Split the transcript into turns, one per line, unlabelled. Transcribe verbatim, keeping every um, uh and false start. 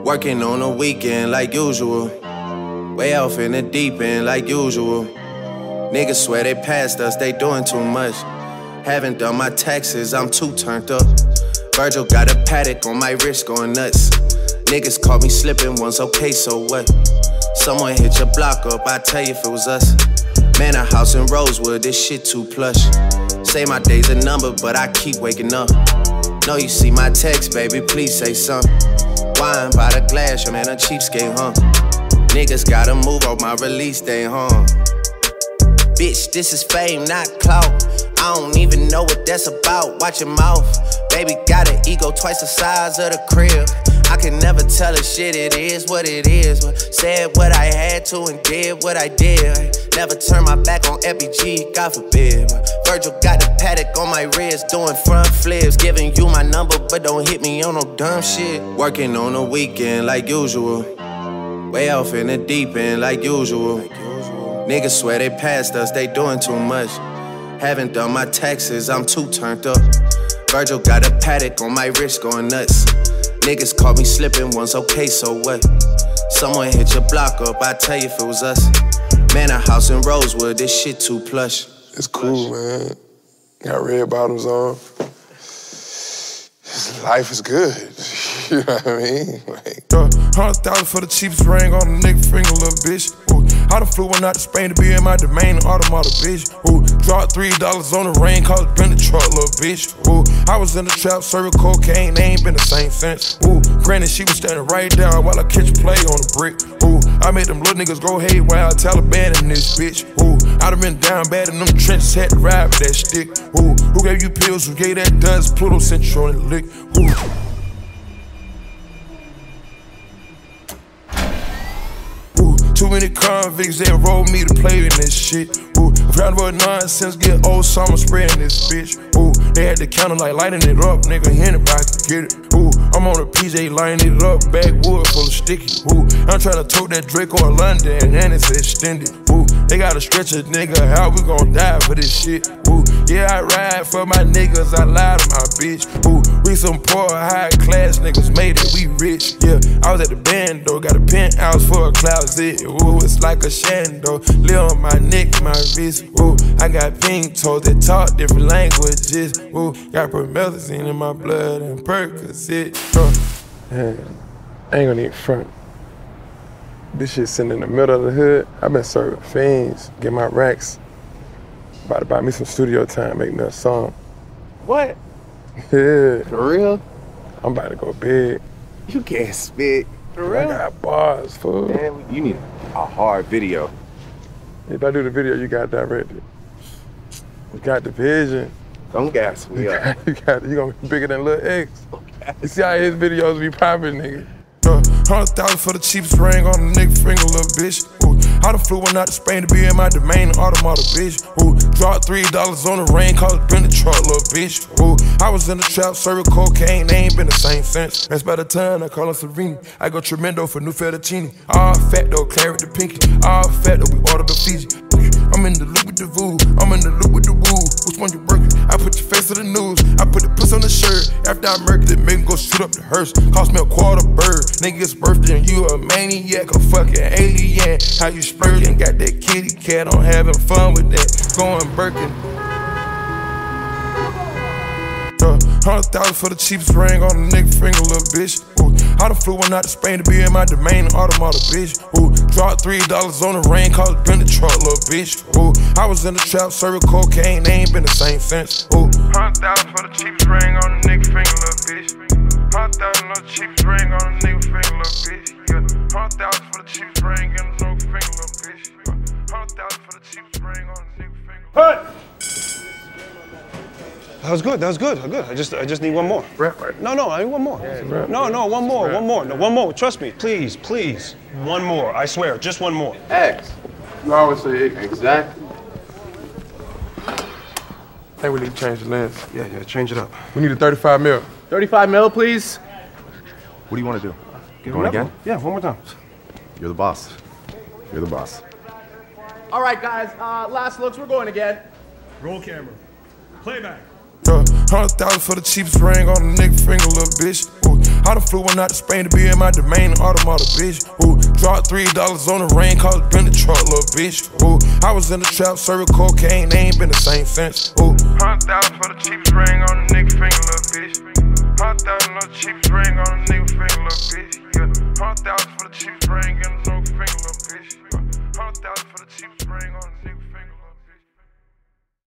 Working on the weekend like usual. Way off in the deep end like usual. Niggas swear they passed us, they doing too much. Haven't done my taxes, I'm too turned up. Virgil got a paddock on my wrist going nuts. Niggas caught me slipping once, okay, so what? Someone hit your block up, I tell you if it was us. Man, a house in Rosewood, this shit too plush. Say my day's a number, but I keep waking up. Know you see my text, baby, please say something. Wine by the glass, your man a cheapskate, huh? Niggas gotta move on my release day, huh? Bitch, this is fame, not clout. I don't even know what that's about, watch your mouth. Baby got an ego twice the size of the crib. I can never tell a shit, it is what it is. But said what I had to and did what I did. Never turn my back on F B G, God forbid. But Virgil got the paddock on my wrist, doing front flips. Giving you my number, but don't hit me on no dumb shit. Working on the weekend like usual. Way off in the deep end like usual. Niggas swear they passed us, they doing too much. Haven't done my taxes, I'm too turned up. Virgil got a paddock on my wrist going nuts. Niggas caught me slipping once, okay, so what? Someone hit your block up, I tell you if it was us. Man, a house in Rosewood, this shit too plush.
It's cool, man. Got red bottoms on. Life is good. You know what I mean? Like,
uh, Hundred thousand for the cheapest ring on a nigga finger, little bitch. Ooh, I done flew one out to Spain to be in my domain, automata, bitch. Ooh, dropped three dollars on the rain, cause it been the truck, little bitch. Ooh, I was in the trap, serving cocaine, they ain't been the same since. Ooh, granted, she was standing right there while I catch a play on the brick. Ooh, I made them little niggas go haywire, Taliban in this bitch. Ooh, I done been down bad in them trenches, had to ride with that stick. Ooh, who gave you pills, who gave that dust? Pluto sent you on the lick. Ooh. Too many convicts, they enrolled me to play in this shit. Ooh, round about nonsense, get old summer spreading this bitch. Ooh, they had the counter like lighting it up, nigga, anybody can get it. Ooh, I'm on a P J lining it up, backwood full of sticky. Ooh, I'm trying to tote that Draco in London, and it's extended. Ooh, they gotta stretch a nigga out, we gon' die for this shit. Ooh, yeah, I ride for my niggas, I lie to my bitch. Ooh, we some poor, high class niggas, made it, we rich. Yeah, I was at the band though, got a penthouse for a closet. Ooh, it's like a shando, live on my neck, my wrist. Ooh, I got pink toes that talk different languages. Ooh, got promethazine in my blood and Percocet. Uh.
Man, I ain't gonna even front. This shit sitting in the middle of the hood. I've been serving fiends, get my racks. About to buy me some studio time, make me a song.
What?
Yeah.
For real?
I'm about to go big.
You can't spit. For real?
I got bars, fool.
Man, you need a hard video.
If I do the video, you got directed. You got the vision.
Don't gas me up.
You got, you gonna be bigger than Lil X.
Okay.
You see how his videos be popping, nigga.
Uh, Hundred thousand for the cheapest ring on a nigga finger, little bitch. Ooh, I done flew one out to Spain to be in my domain, automata, bitch. Ooh, dropped three dollars on the rain, cause it been the truck, little bitch. Ooh, I was in the trap, serving cocaine, they ain't been the same since. That's by the time I call her Serene. I go tremendo for new fettuccine. All fat though, claret the pinky. All fat though, we ordered the Fiji. I'm in the loop with the voo, I'm in the loop with the woo. Which one you working? I put your face on the news, I put the puss on the shirt. After I murked it, make him go shoot up the hearse. Cost me a quarter bird. Nigga's birthday and you a maniac, a fucking alien. How you splurging? Got that kitty cat, I'm having fun with that. Going Birkin. Uh, Hundred thousand for the cheapest ring on a nigga finger, little bitch. Ooh, I done flew one out to Spain to be in my domain, automata, bitch. Ooh, dropped three dollars on the rain, cause it been the truck, little bitch. Ooh, I was in the trap, serving cocaine, they ain't been the same since. Ooh, hundred thousand for the cheapest ring on a nigga finger, little bitch. Hundred thousand for the cheapest ring on a nigga finger, little bitch. Yeah, hundred thousand for the cheapest ring on a nigga finger, little bitch. Hundred thousand for the cheapest ring on a nigga finger. Hey!
That was good, that was good, good. I just I just need one more.
Rap right.
No, no, I need one more.
Yeah,
no, no, one more, one more. No, one more, trust me. Please, please. One more, I swear, just one more.
X.
You always say X.
Exactly.
I think we need to change the lens.
Yeah, yeah, change it up.
We need a thirty-five mil.
thirty-five mil, please.
What do you want to do?
Give
Going
another
again?
one. Yeah, one more time.
You're the boss. You're the boss.
All right, guys, uh, last looks, we're going again.
Roll camera. Playback. Uh, Hundred thousand for the cheapest ring on a nigga finger, little bitch. Ooh, I done flew one out to Spain to be in my domain, an automata, bitch. Ooh, dropped three dollars on the rain, cause it been the truck, little bitch. Ooh, I was in the trap, serving cocaine, they ain't been the same since. Ooh, hundred thousand for the cheapest ring on the nigga finger, little bitch. Hundred thousand for the cheapest ring on the nigga finger, little bitch. Yeah, hundred thousand for the cheapest ring on the nigga finger, little bitch.